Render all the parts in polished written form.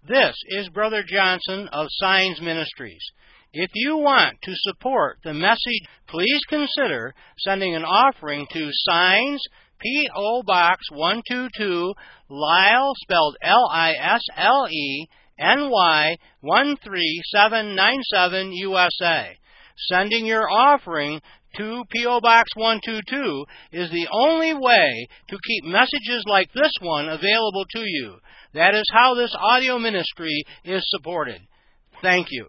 This is Brother Johnson of Signs Ministries. If you want to support the message, please consider sending an offering to Signs, P.O. Box 122, Lisle, spelled Lisle, NY 13797, USA. Sending your offering to P.O. Box 122 is the only way to keep messages like this one available to you. That is how this audio ministry is supported. Thank you.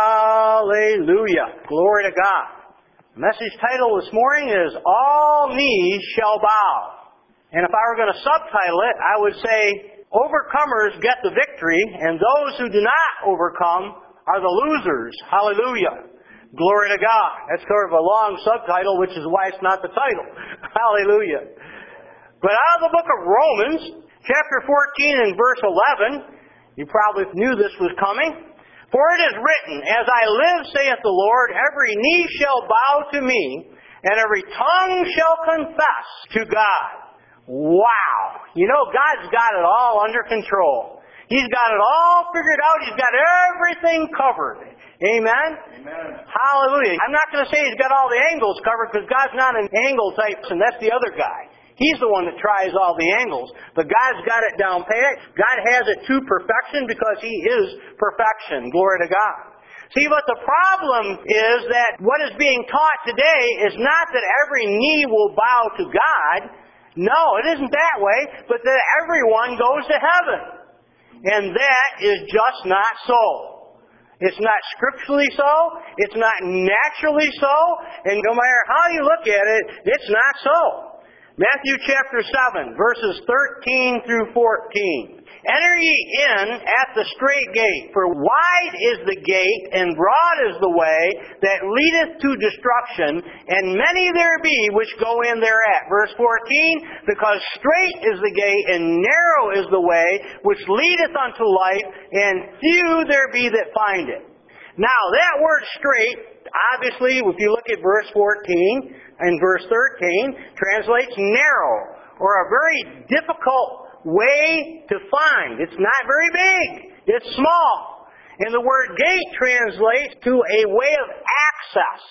Hallelujah. Glory to God. The message title this morning is All Knees Shall Bow. And if I were going to subtitle it, I would say, Overcomers get the victory, and those who do not overcome are the losers. Hallelujah. Glory to God. That's sort of a long subtitle, which is why it's not the title. Hallelujah. But out of the book of Romans, chapter 14 and verse 11, you probably knew this was coming. For it is written, As I live, saith the Lord, every knee shall bow to me, and every tongue shall confess to God. Wow. You know, God's got it all under control. He's got it all figured out. He's got everything covered. Amen? Amen. Hallelujah. I'm not going to say He's got all the angles covered, because God's not an angle type, and that's the other guy. He's the one that tries all the angles. But God's got it down pat. God has it to perfection because He is perfection. Glory to God. See, but the problem is that what is being taught today is not that every knee will bow to God. No, it isn't that way, but that everyone goes to heaven. And that is just not so. It's not scripturally so. It's not naturally so. And no matter how you look at it, it's not so. Matthew chapter 7, verses 13 through 14. Enter ye in at the strait gate, for wide is the gate, and broad is the way that leadeth to destruction, and many there be which go in thereat. Verse 14, because strait is the gate, and narrow is the way which leadeth unto life, and few there be that find it. Now, that word strait, obviously, if you look at verse 14 and verse 13, translates narrow, or a very difficult way to find. It's not very big. It's small. And the word gate translates to a way of access.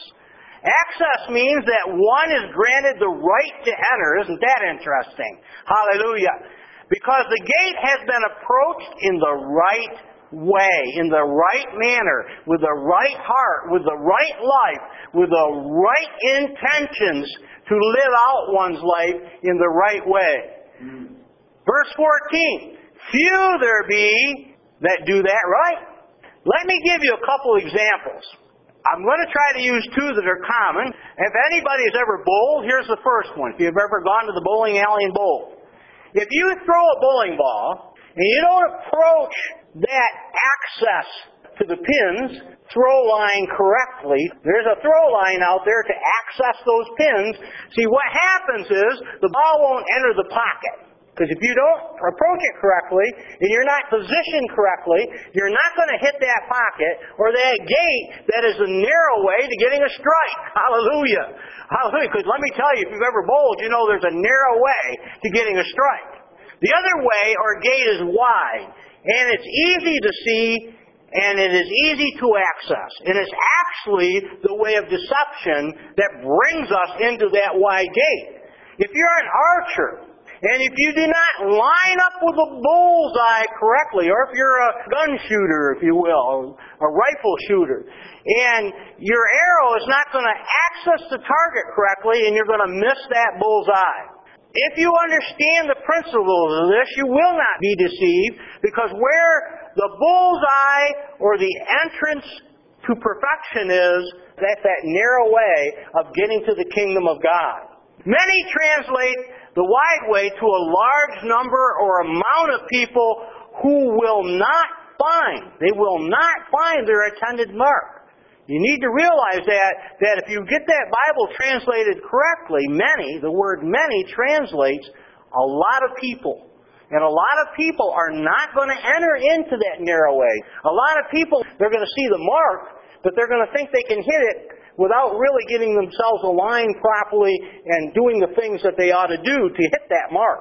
Access means that one is granted the right to enter. Isn't that interesting? Hallelujah. Because the gate has been approached in the right way, in the right manner, with the right heart, with the right life, with the right intentions to live out one's life in the right way. Verse 14, few there be that do that right. Let me give you a couple examples. I'm going to try to use two that are common. If anybody's ever bowled, here's the first one. If you've ever gone to the bowling alley and bowled. If you throw a bowling ball, and you don't approach that access to the pins throw line correctly, there's a throw line out there to access those pins. See, what happens is the ball won't enter the pocket. Because if you don't approach it correctly, and you're not positioned correctly, you're not going to hit that pocket or that gate that is the narrow way to getting a strike. Hallelujah. Hallelujah. Because let me tell you, if you've ever bowled, you know there's a narrow way to getting a strike. The other way, or gate, is wide. And it's easy to see, and it is easy to access. And it's actually the way of deception that brings us into that wide gate. If you're an archer, and if you do not line up with the bullseye correctly, or if you're a gun shooter, if you will, a rifle shooter, and your arrow is not going to access the target correctly, and you're going to miss that bullseye. If you understand the principles of this, you will not be deceived, because where the bullseye or the entrance to perfection is, that's that narrow way of getting to the kingdom of God. Many translate the wide way to a large number or amount of people who will not find. They will not find their intended mark. You need to realize that if you get that Bible translated correctly, many, the word many translates a lot of people. And a lot of people are not going to enter into that narrow way. A lot of people, they're going to see the mark, but they're going to think they can hit it without really getting themselves aligned properly and doing the things that they ought to do to hit that mark.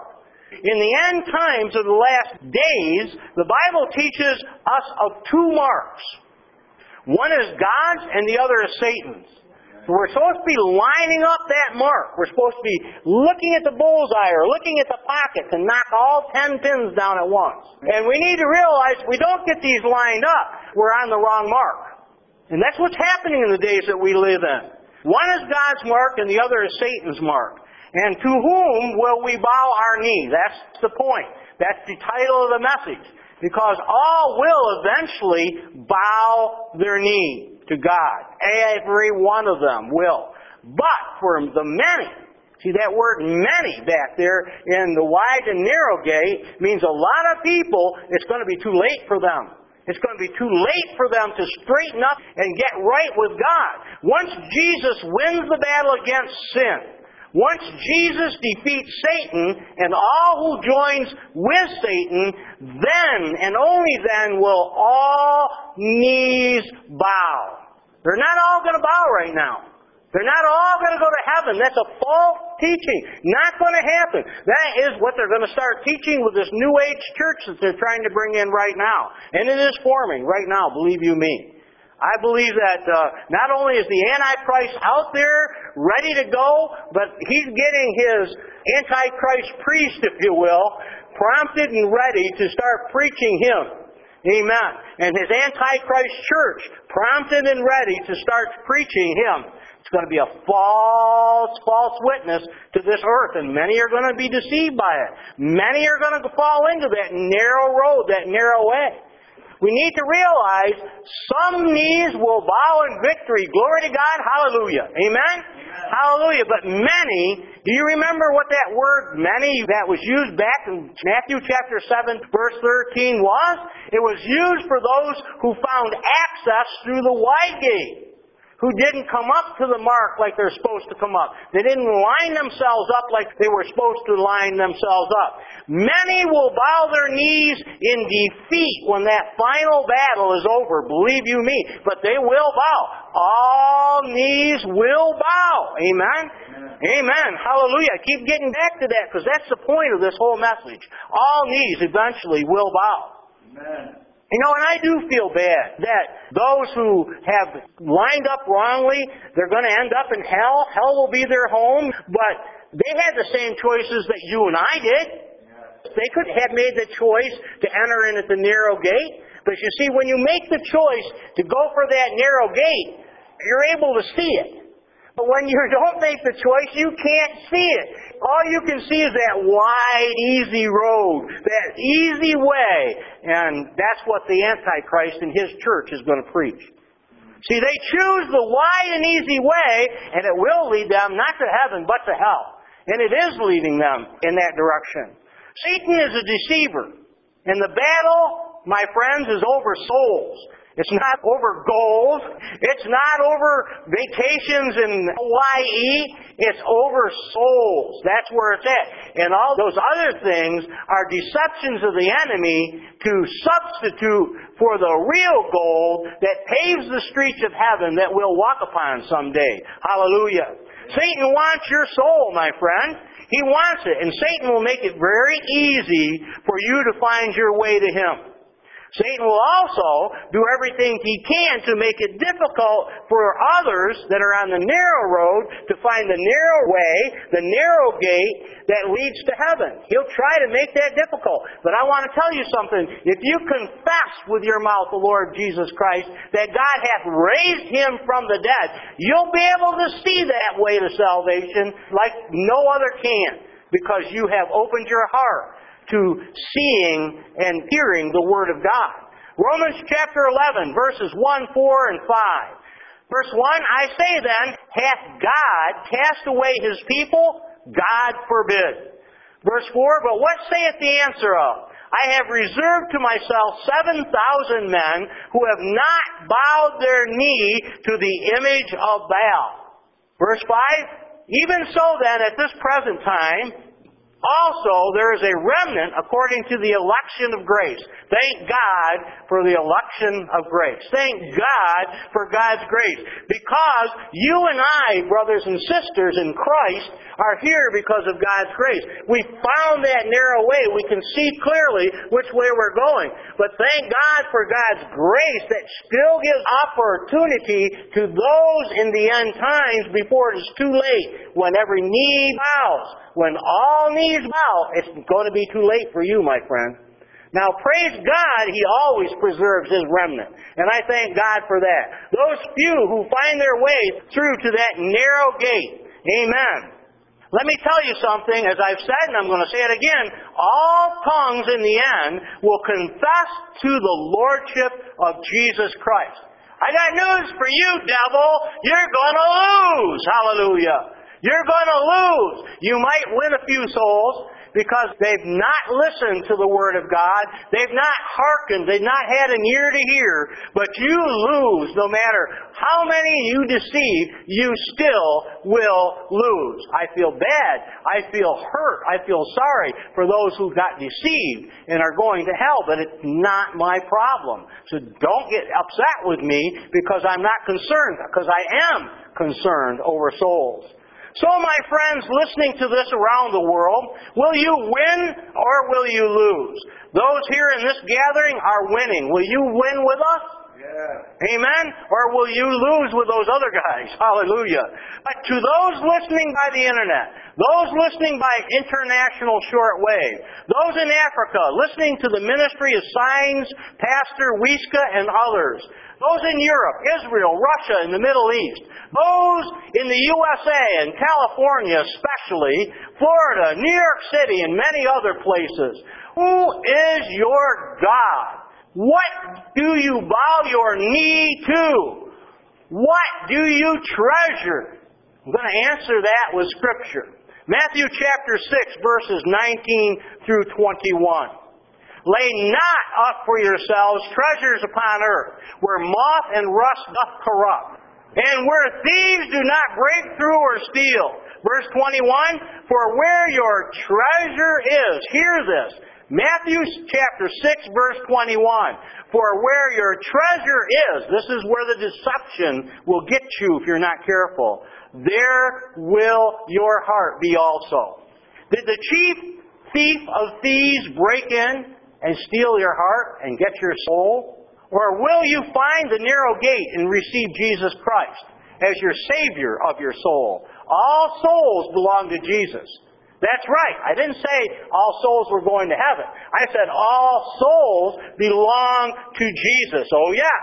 In the end times of the last days, the Bible teaches us of two marks. One is God's and the other is Satan's. So we're supposed to be lining up that mark. We're supposed to be looking at the bullseye or looking at the pocket to knock all 10 pins down at once. And we need to realize if we don't get these lined up, we're on the wrong mark. And that's what's happening in the days that we live in. One is God's mark and the other is Satan's mark. And to whom will we bow our knee? That's the point. That's the title of the message. Because all will eventually bow their knee to God. Every one of them will. But for the many, see that word many back there in the wide and narrow gate means a lot of people, it's going to be too late for them. It's going to be too late for them to straighten up and get right with God. Once Jesus wins the battle against sin, once Jesus defeats Satan and all who joins with Satan, then and only then will all knees bow. They're not all going to bow right now. They're not all going to go to heaven. That's a false teaching. Not going to happen. That is what they're going to start teaching with this New Age church that they're trying to bring in right now. And it is forming right now, believe you me. I believe that not only is the Antichrist out there ready to go, but he's getting his Antichrist priest, if you will, prompted and ready to start preaching him. Amen. And his Antichrist church prompted and ready to start preaching him. It's going to be a false witness to this earth, and many are going to be deceived by it. Many are going to fall into that narrow road, that narrow way. We need to realize some knees will bow in victory. Glory to God. Hallelujah. Amen? Hallelujah. But many, do you remember what that word many that was used back in Matthew chapter 7 verse 13 was? It was used for those who found access through the wide gate, who didn't come up to the mark like they're supposed to come up. They didn't line themselves up like they were supposed to line themselves up. Many will bow their knees in defeat when that final battle is over, believe you me. But they will bow. All knees will bow. Amen? Amen. Hallelujah. I keep getting back to that because that's the point of this whole message. All knees eventually will bow. Amen. You know, and I do feel bad that those who have lined up wrongly, they're going to end up in hell. Hell will be their home. But they had the same choices that you and I did. They could have made the choice to enter in at the narrow gate. But you see, when you make the choice to go for that narrow gate, you're able to see it. But when you don't make the choice, you can't see it. All you can see is that wide, easy road, that easy way. And that's what the Antichrist and his church is going to preach. See, they choose the wide and easy way, and it will lead them not to heaven, but to hell. And it is leading them in that direction. Satan is a deceiver. And the battle, my friends, is over souls. It's not over goals. It's not over vacations in Hawaii. It's over souls. That's where it's at. And all those other things are deceptions of the enemy to substitute for the real goal that paves the streets of heaven that we'll walk upon someday. Hallelujah. Satan wants your soul, my friend. He wants it. And Satan will make it very easy for you to find your way to him. Satan will also do everything he can to make it difficult for others that are on the narrow road to find the narrow way, the narrow gate that leads to heaven. He'll try to make that difficult. But I want to tell you something. If you confess with your mouth the Lord Jesus Christ, that God hath raised Him from the dead, you'll be able to see that way to salvation like no other can, because you have opened your heart to seeing and hearing the Word of God. Romans chapter 11, verses 1, 4, and 5. Verse 1, I say then, hath God cast away His people? God forbid. Verse 4, but what saith the answer of? I have reserved to myself 7,000 men who have not bowed their knee to the image of Baal. Verse 5, even so then, at this present time, Also, there is a remnant according to the election of grace. Thank God for the election of grace. Thank God for God's grace. Because you and I, brothers and sisters in Christ, are here because of God's grace. We found that narrow way. We can see clearly which way we're going. But thank God for God's grace that still gives opportunity to those in the end times before it is too late. When every knee bows. When all knees bow, it's going to be too late for you, my friend. Now, praise God, He always preserves His remnant. And I thank God for that. Those few who find their way through to that narrow gate. Amen. Let me tell you something, as I've said, and I'm going to say it again, all tongues in the end will confess to the Lordship of Jesus Christ. I got news for you, devil. You're going to lose. Hallelujah. You're going to lose. You might win a few souls because they've not listened to the Word of God. They've not hearkened. They've not had an ear to hear. But you lose no matter how many you deceive. You still will lose. I feel bad. I feel hurt. I feel sorry for those who got deceived and are going to hell. But it's not my problem. So don't get upset with me because I'm not concerned. Because I am concerned over souls. So, my friends, listening to this around the world, will you win or will you lose? Those here in this gathering are winning. Will you win with us? Yeah. Amen? Or will you lose with those other guys? Hallelujah. But to those listening by the internet, those listening by international shortwave, those in Africa listening to the ministry of Signs, Pastor Wiska and others, those in Europe, Israel, Russia, and the Middle East, those in the USA and California especially, Florida, New York City, and many other places, who is your God? What do you bow your knee to? What do you treasure? I'm going to answer that with Scripture. Matthew chapter 6, verses 19 through 21. Lay not up for yourselves treasures upon earth, where moth and rust doth corrupt, and where thieves do not break through or steal. Verse 21, for where your treasure is, hear this, Matthew chapter 6, verse 21, for where your treasure is, this is where the deception will get you if you're not careful, there will your heart be also. Did the chief thief of thieves break in and steal your heart and get your soul? Or will you find the narrow gate and receive Jesus Christ as your Savior of your soul? All souls belong to Jesus. That's right. I didn't say all souls were going to heaven. I said all souls belong to Jesus. Oh yes.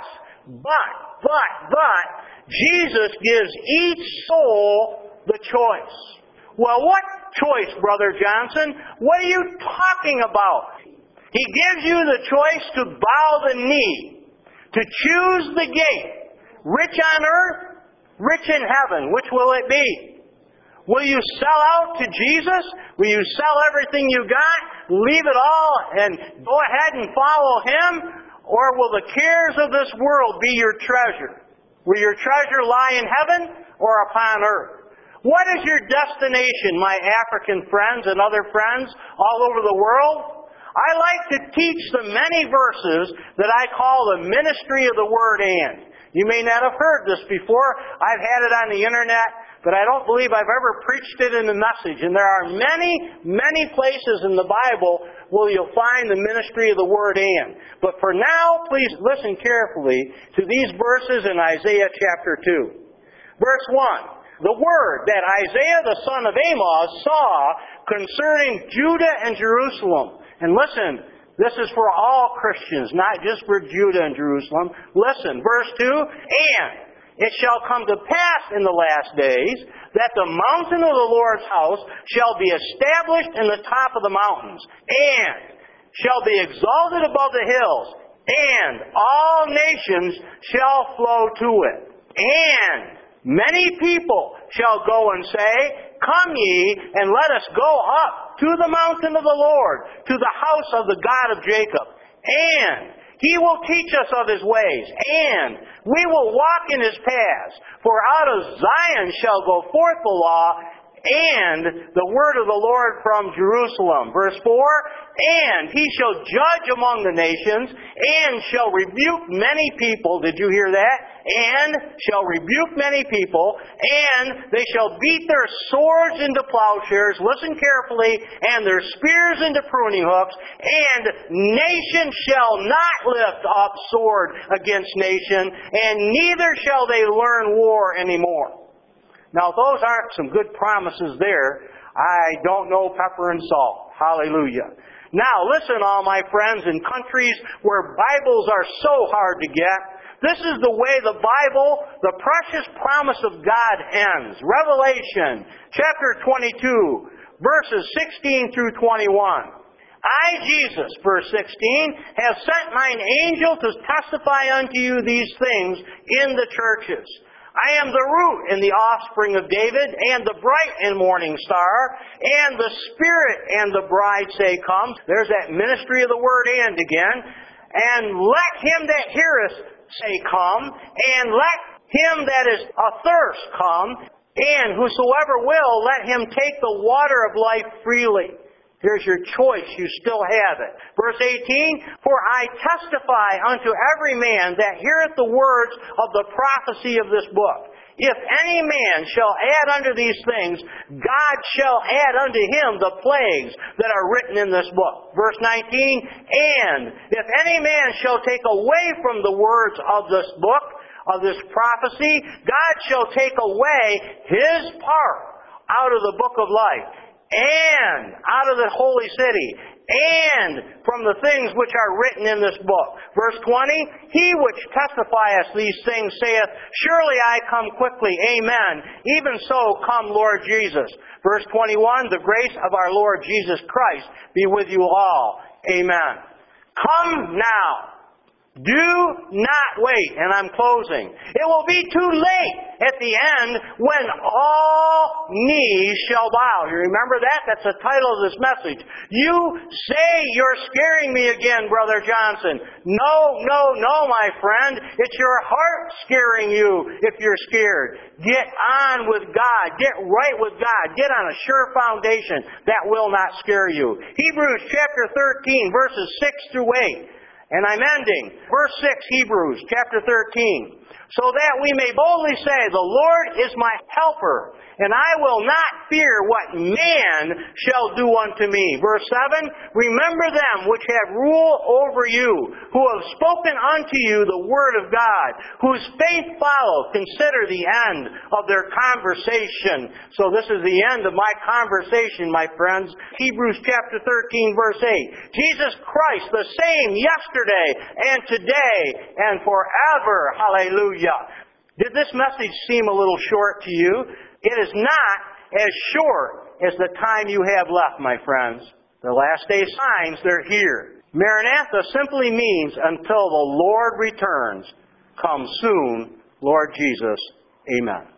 But, Jesus gives each soul the choice. Well, what choice, Brother Johnson? What are you talking about? He gives you the choice to bow the knee, to choose the gate. Rich on earth, rich in heaven. Which will it be? Will you sell out to Jesus? Will you sell everything you got, leave it all, and go ahead and follow Him? Or will the cares of this world be your treasure? Will your treasure lie in heaven or upon earth? What is your destination, my African friends and other friends all over the world? I like to teach the many verses that I call the ministry of the Word and. You may not have heard this before. I've had it on the internet, but I don't believe I've ever preached it in the message. And there are many places in the Bible where you'll find the ministry of the Word and. But for now, please listen carefully to these verses in Isaiah chapter 2. Verse 1. The word that Isaiah the son of Amos saw concerning Judah and Jerusalem. And listen, this is for all Christians, not just for Judah and Jerusalem. Listen, verse 2, and it shall come to pass in the last days that the mountain of the Lord's house shall be established in the top of the mountains, and shall be exalted above the hills, and all nations shall flow to it. And many people shall go and say, come ye, and let us go up to the mountain of the Lord, to the house of the God of Jacob. And He will teach us of His ways, and we will walk in His paths. For out of Zion shall go forth the law, and the word of the Lord from Jerusalem. Verse 4, and he shall judge among the nations, and shall rebuke many people. Did you hear that? And shall rebuke many people, and they shall beat their swords into plowshares, listen carefully, and their spears into pruning hooks, and nation shall not lift up sword against nation, and neither shall they learn war anymore. Now, those aren't some good promises there. I don't know pepper and salt. Hallelujah. Now, listen, all my friends, in countries where Bibles are so hard to get, this is the way the Bible, the precious promise of God, ends. Revelation chapter 22, verses 16 through 21. I, Jesus, verse 16, have sent mine angel to testify unto you these things in the churches. I am the root and the offspring of David, and the bright and morning star, and the Spirit and the bride say, come. There's that ministry of the word and again. And let him that heareth say, come. And let him that is athirst come. And whosoever will, let him take the water of life freely. Here's your choice. You still have it. Verse 18, for I testify unto every man that heareth the words of the prophecy of this book. If any man shall add unto these things, God shall add unto him the plagues that are written in this book. Verse 19, and if any man shall take away from the words of this book, of this prophecy, God shall take away his part out of the book of life, and out of the holy city, and from the things which are written in this book. Verse 20, he which testifieth these things saith, surely I come quickly, amen. Even so come Lord Jesus. Verse 21, the grace of our Lord Jesus Christ be with you all, amen. Come now. Do not wait. And I'm closing. It will be too late at the end when all knees shall bow. You remember that? That's the title of this message. You say you're scaring me again, Brother Johnson. No, my friend. It's your heart scaring you if you're scared. Get on with God. Get right with God. Get on a sure foundation that will not scare you. Hebrews chapter 13, verses 6 through 8. And I'm ending. Verse 6, Hebrews chapter 13. So that we may boldly say, the Lord is my helper, and I will not fear what man shall do unto me. Verse 7, remember them which have rule over you, who have spoken unto you the word of God, whose faith follow. Consider the end of their conversation. So this is the end of my conversation, my friends. Hebrews chapter 13, verse 8. Jesus Christ, the same yesterday and today and forever. Hallelujah. Did this message seem a little short to you? It is not as short as the time you have left, my friends. The last day signs, they're here. Maranatha simply means until the Lord returns. Come soon, Lord Jesus. Amen.